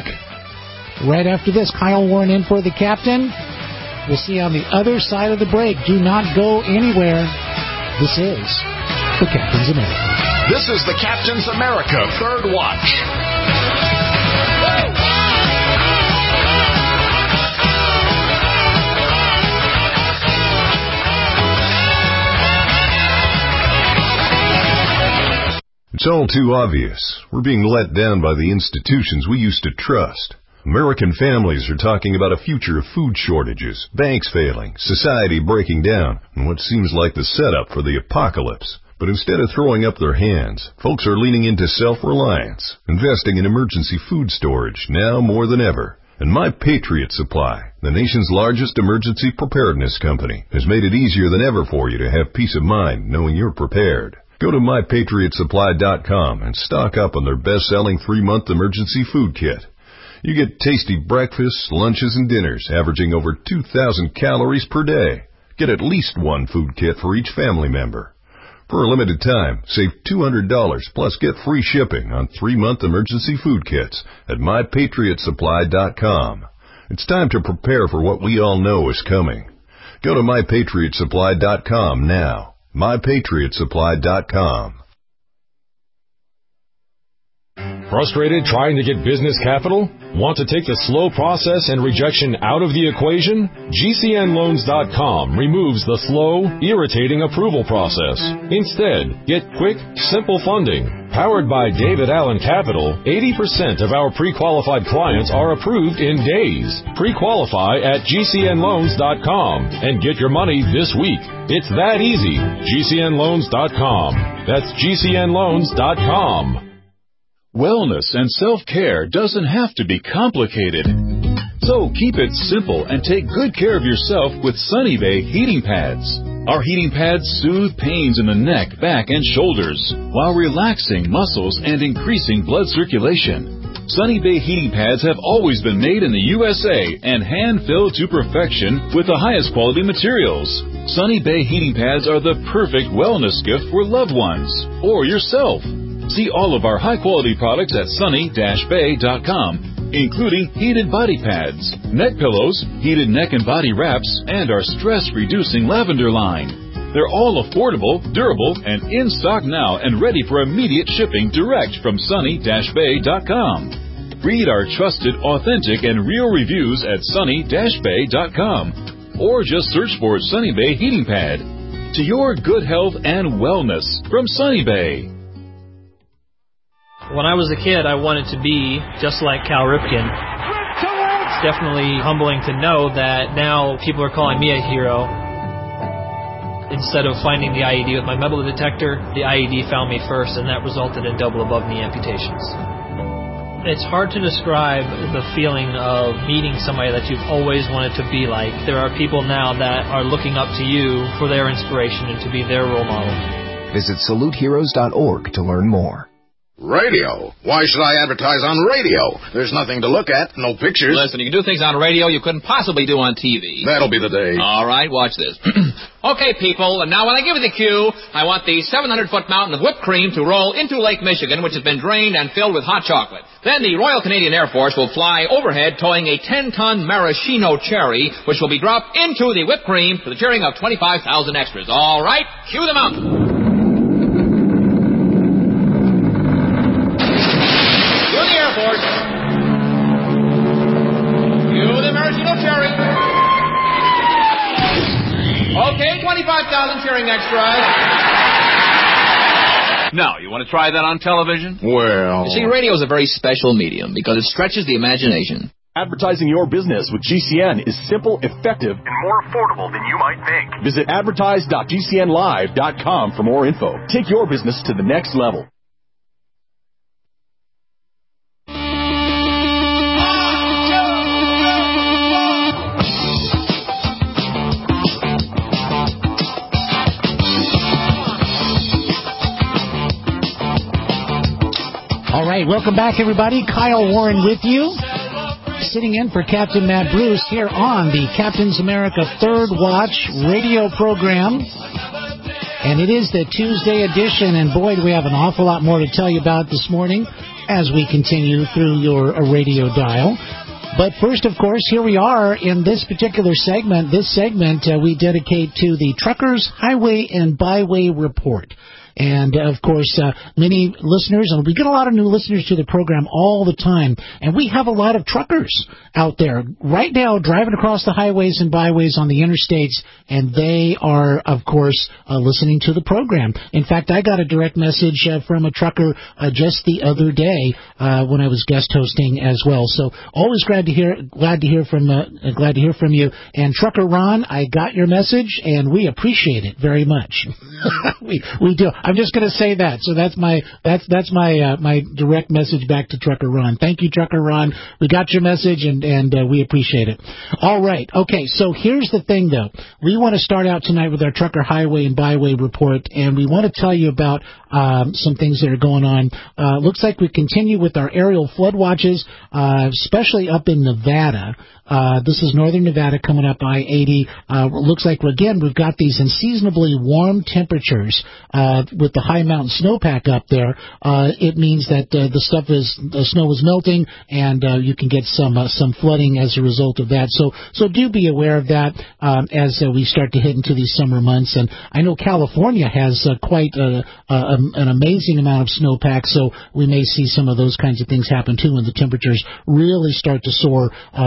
right after this. Kyle Warren in for the captain. We'll see you on the other side of the break. Do not go anywhere. This is the Captain's America. This is the Captain's America Third Watch. It's all too obvious. We're being let down by the institutions we used to trust. American families are talking about a future of food shortages, banks failing, society breaking down, and what seems like the setup for the apocalypse. But instead of throwing up their hands, folks are leaning into self-reliance, investing in emergency food storage now more than ever. And My Patriot Supply, the nation's largest emergency preparedness company, has made it easier than ever for you to have peace of mind knowing you're prepared. Go to my patriot supply dot com and stock up on their best-selling three-month emergency food kit. You get tasty breakfasts, lunches, and dinners averaging over two thousand calories per day. Get at least one food kit for each family member. For a limited time, save two hundred dollars plus get free shipping on three-month emergency food kits at my patriot supply dot com. It's time to prepare for what we all know is coming. Go to my patriot supply dot com now. my patriot supply dot com. Frustrated trying to get business capital? Want to take the slow process and rejection out of the equation? G C N loans dot com removes the slow, irritating approval process. Instead, get quick, simple funding, Powered by David Allen Capital, eighty percent of our pre-qualified clients are approved in days. Pre-qualify at G C N loans dot com and get your money this week. It's that easy. G C N loans dot com. That's G C N loans dot com. Wellness and self-care doesn't have to be complicated. So keep it simple and take good care of yourself with Sunny Bay heating pads. Our heating pads soothe pains in the neck, back, and shoulders while relaxing muscles and increasing blood circulation. Sunny Bay heating pads have always been made in the U S A and hand-filled to perfection with the highest quality materials. Sunny Bay heating pads are the perfect wellness gift for loved ones or yourself. See all of our high-quality products at sunny dash bay dot com, including heated body pads, neck pillows, heated neck and body wraps, and our stress-reducing lavender line. They're all affordable, durable, and in stock now and ready for immediate shipping direct from sunny dash bay dot com. Read our trusted, authentic, and real reviews at sunny dash bay dot com or just search for Sunny Bay Heating Pad. To your good health and wellness from Sunny Bay. When I was a kid, I wanted to be just like Cal Ripken. It's definitely humbling to know that now people are calling me a hero. Instead of finding the I E D with my metal detector, the I E D found me first, and that resulted in double above-knee amputations. It's hard to describe the feeling of meeting somebody that you've always wanted to be like. There are people now that are looking up to you for their inspiration and to be their role model. Visit salute heroes dot org to learn more. Radio? Why should I advertise on radio? There's nothing to look at, no pictures. Listen, you can do things on radio you couldn't possibly do on T V. That'll be the day. All right, watch this. Okay, people, and now when I give you the cue, I want the seven hundred foot mountain of whipped cream to roll into Lake Michigan, which has been drained and filled with hot chocolate. Then the Royal Canadian Air Force will fly overhead towing a ten ton maraschino cherry, which will be dropped into the whipped cream to the cheering of twenty-five thousand extras. All right, cue the mountain. Okay, twenty-five thousand cheering extras. Now, you want to try that on television? Well... You see, radio is a very special medium because it stretches the imagination. Advertising your business with G C N is simple, effective, and more affordable than you might think. Visit advertise dot G C N live dot com for more info. Take your business to the next level. All right, welcome back, everybody. Kyle Warren with you, sitting in for Captain Matt Bruce here on the Captain's America Third Watch radio program. And it is the Tuesday edition, and boy, do we have an awful lot more to tell you about this morning as we continue through your radio dial. But first, of course, here we are in this particular segment. This segment uh, we dedicate to the Truckers Highway and Byway Report. And, of course, uh, many listeners, and we get a lot of new listeners to the program all the time, and we have a lot of truckers out there right now driving across the highways and byways on the interstates, and they are, of course, uh, listening to the program. In fact, I got a direct message uh, from a trucker uh, just the other day uh, when I was guest hosting as well. So always glad to hear, glad to hear from, uh, glad to hear from you. And Trucker Ron, I got your message, and we appreciate it very much. we we do. I'm just going to say that. So that's my that's that's my uh, my direct message back to Trucker Ron. Thank you, Trucker Ron. We got your message, and and uh, we appreciate it. All right. Okay. So here's the thing, though. We want to start out tonight with our Trucker Highway and Byway report, and we want to tell you about um, some things that are going on. Uh, looks like we continue with our aerial flood watches, uh, especially up in Nevada. Uh, this is northern Nevada coming up I eighty. Uh, looks like, again, we've got these unseasonably warm temperatures uh, with the high mountain snowpack up there. Uh, it means that uh, the stuff is, the snow is melting, and uh, you can get some uh, some flooding as a result of that. So so do be aware of that um, as uh, we start to hit into these summer months. And I know California has uh, quite a, a, an amazing amount of snowpack, so we may see some of those kinds of things happen too when the temperatures really start to soar uh, in California.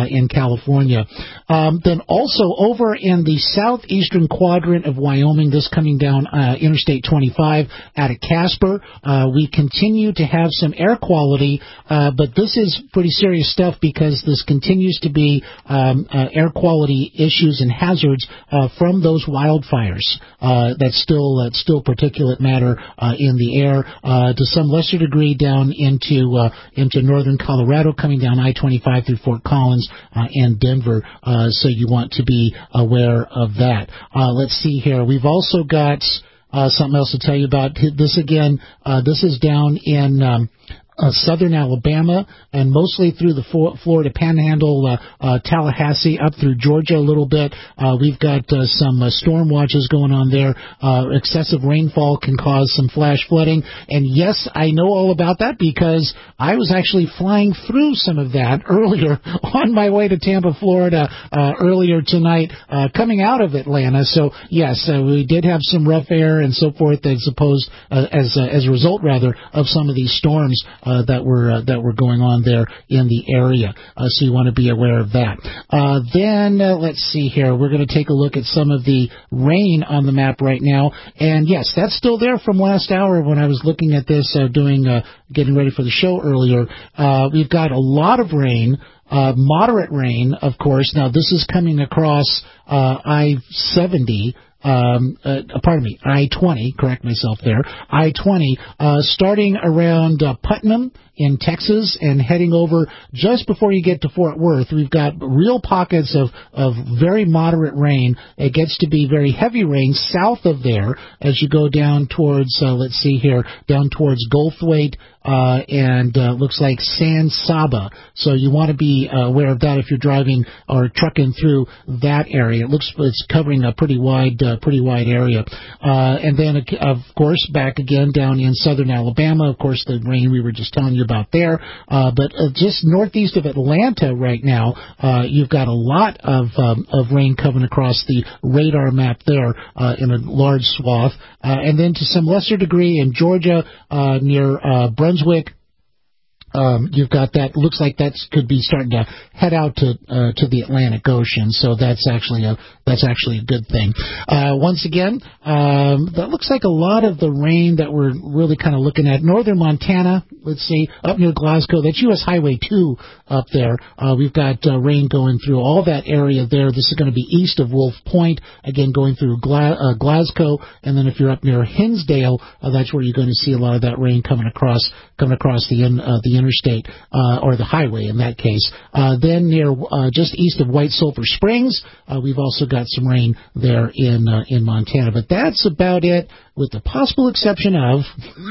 California. Um, then also over in the southeastern quadrant of Wyoming, this coming down uh, Interstate twenty-five out of Casper, uh, we continue to have some air quality, uh, but this is pretty serious stuff because this continues to be um, uh, air quality issues and hazards uh, from those wildfires. Uh, that's still uh, still particulate matter uh, in the air, uh, to some lesser degree down into uh, into northern Colorado, coming down I twenty-five through Fort Collins uh, and Denver. Uh, so you want to be aware of that. Uh, let's see here. We've also got uh, something else to tell you about. This again. Uh, this is down in. Um, Uh, southern Alabama and mostly through the Florida Panhandle, uh, uh, Tallahassee, up through Georgia a little bit. Uh, we've got uh, some uh, storm watches going on there. Uh, excessive rainfall can cause some flash flooding. And yes, I know all about that because I was actually flying through some of that earlier on my way to Tampa, Florida, uh, earlier tonight, uh, coming out of Atlanta. So yes, uh, we did have some rough air and so forth as opposed, uh, as, uh, as a result rather of some of these storms. Uh, that were uh, that were going on there in the area, uh, so you want to be aware of that. Uh, then uh, let's see here. We're going to take a look at some of the rain on the map right now, and yes, that's still there from last hour when I was looking at this, uh, doing uh, getting ready for the show earlier. Uh, we've got a lot of rain. Uh, moderate rain, of course. Now this is coming across uh, I seventy. Um, uh, pardon me, I twenty, correct myself there, I twenty, uh, starting around uh, Putnam in Texas and heading over just before you get to Fort Worth. We've got real pockets of, of very moderate rain. It gets to be very heavy rain south of there as you go down towards, uh, let's see here, down towards Goldthwaite, uh, and uh, looks like San Saba. So you want to be uh, aware of that if you're driving or trucking through that area. It looks it's covering a pretty wide, uh, pretty wide area. Uh, and then, of course, back again down in southern Alabama. Of course, the rain we were just telling you about there. Uh, but uh, just northeast of Atlanta right now, uh, you've got a lot of um, of rain coming across the radar map there uh, in a large swath. Uh, and then to some lesser degree in Georgia uh, near uh, Brunswick. Um, you've got that. Looks like that could be starting to head out to uh, to the Atlantic Ocean. So that's actually a that's actually a good thing. Uh, once again, um, that looks like a lot of the rain that we're really kind of looking at. Northern Montana, let's see, up near Glasgow. That's U S Highway two up there. Uh, we've got uh, rain going through all that area there. This is going to be east of Wolf Point, again going through Gla- uh, Glasgow. And then if you're up near Hinsdale, uh, that's where you're going to see a lot of that rain coming across coming across the in, uh, the interstate, uh, or the highway in that case. Uh, then near, uh, just east of White Sulphur Springs, uh, we've also got some rain there in, uh, in Montana. But that's about it, with the possible exception of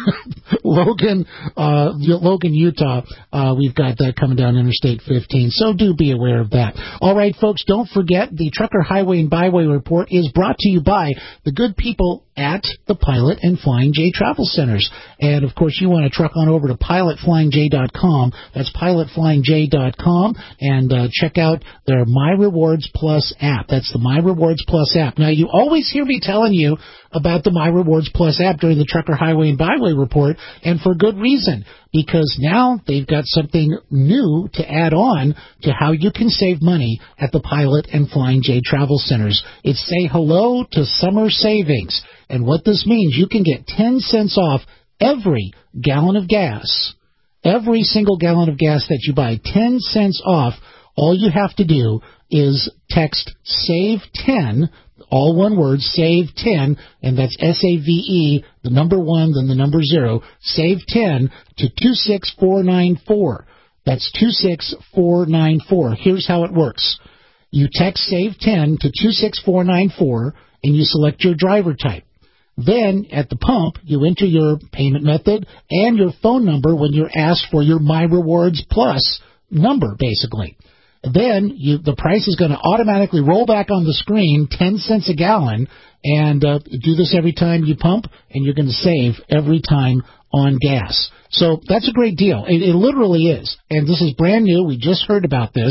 Logan, uh, Logan, Utah. Uh, we've got that coming down Interstate fifteen. So do be aware of that. All right, folks, don't forget the Trucker Highway and Byway Report is brought to you by the good people at the Pilot and Flying J Travel Centers. And, of course, you want to truck on over to pilot flying j dot com. That's pilot flying j dot com, and uh, check out their My Rewards Plus app. That's the My Rewards Plus app. Now, you always hear me telling you about the My Rewards Plus app during the Trucker Highway and Byway Report, and for good reason, because now they've got something new to add on to how you can save money at the Pilot and Flying J Travel Centers. It's Say Hello to Summer Savings. And what this means, you can get ten cents off every gallon of gas. Every single gallon of gas that you buy, ten cents off. All you have to do is text SAVE ten, all one word, SAVE ten, and that's S A V E, the number one, then the number zero, SAVE ten to two six four nine four. That's two six four nine four. Here's how it works. You text SAVE ten to two six four nine four, and you select your driver type. Then, at the pump, you enter your payment method and your phone number when you're asked for your My Rewards Plus number, basically. Then you, the price is going to automatically roll back on the screen, ten cents a gallon, and uh, do this every time you pump, and you're going to save every time on gas. So that's a great deal. It, it literally is. And this is brand new. We just heard about this.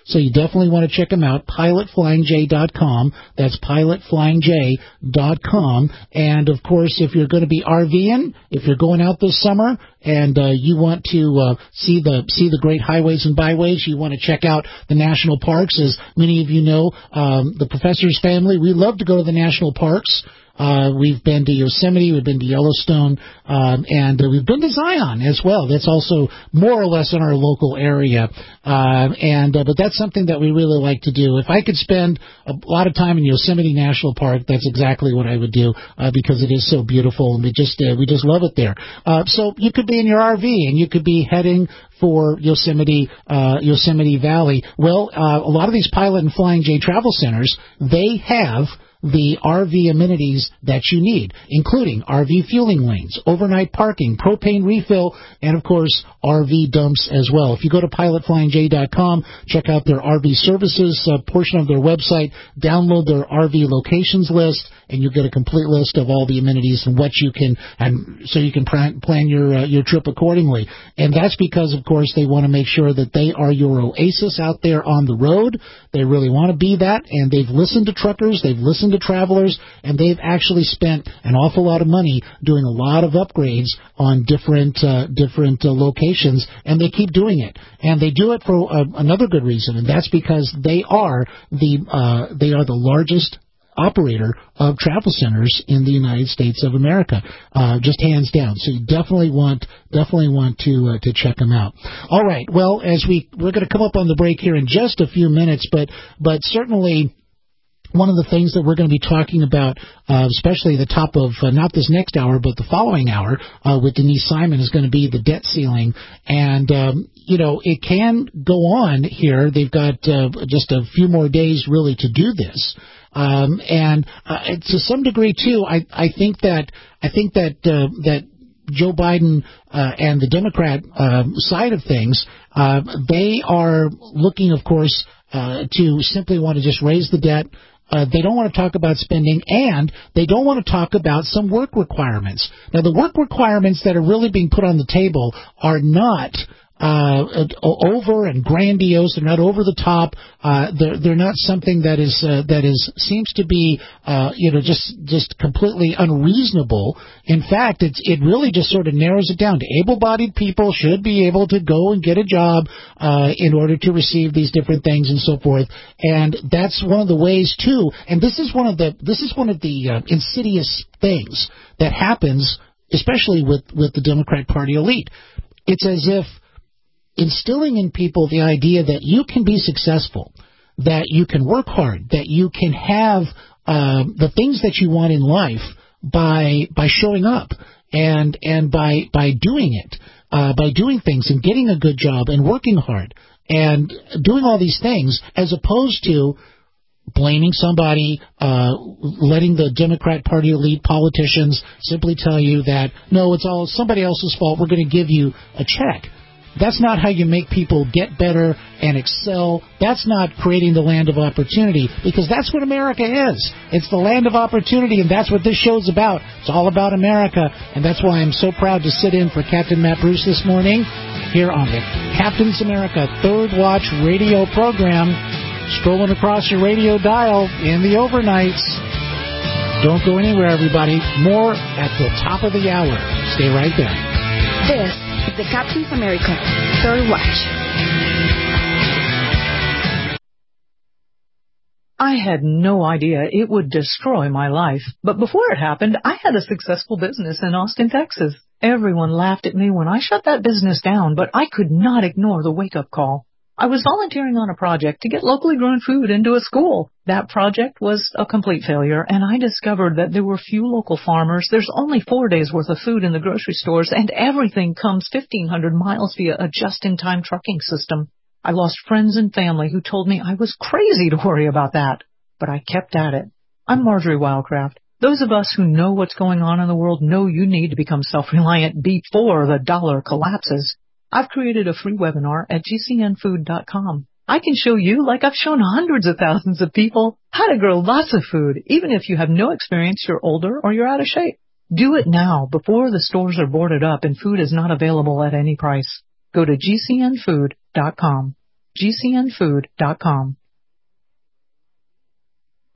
So you definitely want to check them out, pilot flying j dot com. That's pilot flying j dot com. And, of course, if you're going to be RVing, if you're going out this summer and uh, you want to uh, see the see the great highways and byways, you want to check out the national parks. As many of you know, um, the Professor's family, we love to go to the national parks. Uh, we've been to Yosemite, we've been to Yellowstone, um, and uh, we've been to Zion as well. That's also more or less in our local area. Uh, and uh, but that's something that we really like to do. If I could spend a lot of time in Yosemite National Park, that's exactly what I would do uh, because it is so beautiful, and we just uh, we just love it there. Uh, so you could be in your R V and you could be heading for Yosemite uh, Yosemite Valley. Well, uh, a lot of these Pilot and Flying J travel centers, they have the R V amenities that you need, including R V fueling lanes, overnight parking, propane refill, and, of course, R V dumps as well. If you go to pilot flying j dot com, check out their R V services uh, portion of their website, download their R V locations list, and you'll get a complete list of all the amenities and what you can, and so you can plan, plan your uh, your trip accordingly. And that's because, of course, they want to make sure that they are your oasis out there on the road. They really want to be that, and they've listened to truckers, they've listened to travelers, and they've actually spent an awful lot of money doing a lot of upgrades on different uh, different uh, locations, and they keep doing it. And they do it for uh, another good reason, and that's because they are the uh, they are the largest operator of travel centers in the United States of America, uh, just hands down. So you definitely want definitely want to uh, to check them out. All right. Well, as we we're going to come up on the break here in just a few minutes, but but certainly one of the things that we're going to be talking about, uh, especially the top of uh, not this next hour, but the following hour uh, with Denise Simon, is going to be the debt ceiling. And, um, you know, it can go on here. They've got uh, just a few more days really to do this. Um, and uh, to some degree, too, I, I think that I think that uh, that Joe Biden uh, and the Democrat uh, side of things, uh, they are looking, of course, uh, to simply want to just raise the debt. Uh, they don't want to talk about spending, and they don't want to talk about some work requirements. Now, the work requirements that are really being put on the table are not uh, over and grandiose. They're not over the top. Uh, they're, they're not something that is uh, that is seems to be uh, you know just just completely unreasonable. In fact, it's it really just sort of narrows it down to able-bodied people should be able to go and get a job uh, in order to receive these different things and so forth. And that's one of the ways too. And this is one of the this is one of the uh, insidious things that happens, especially with with the Democrat Party elite. It's as if instilling in people the idea that you can be successful, that you can work hard, that you can have uh, the things that you want in life by by showing up and and by by doing it, uh, by doing things and getting a good job and working hard and doing all these things, as opposed to blaming somebody, uh, letting the Democrat Party elite politicians simply tell you that, no, it's all somebody else's fault, we're going to give you a check. That's not how you make people get better and excel. That's not creating the land of opportunity, because that's what America is. It's the land of opportunity, and that's what this show's about. It's all about America, and that's why I'm so proud to sit in for Captain Matt Bruce this morning here on the Captain's America Third Watch radio program, strolling across your radio dial in the overnights. Don't go anywhere, everybody. More at the top of the hour. Stay right there. This is the Captain's America Third Watch. I had no idea it would destroy my life. But before it happened, I had a successful business in Austin, Texas. Everyone laughed at me when I shut that business down, but I could not ignore the wake-up call. I was volunteering on a project to get locally grown food into a school. That project was a complete failure, and I discovered that there were few local farmers. There's only four days' worth of food in the grocery stores, and everything comes fifteen hundred miles via a just-in-time trucking system. I lost friends and family who told me I was crazy to worry about that, but I kept at it. I'm Marjorie Wildcraft. Those of us who know what's going on in the world know you need to become self-reliant before the dollar collapses. I've created a free webinar at G C N food dot com. I can show you, like I've shown hundreds of thousands of people, how to grow lots of food, even if you have no experience, you're older, or you're out of shape. Do it now, before the stores are boarded up and food is not available at any price. Go to G C N food dot com. g c n food dot com.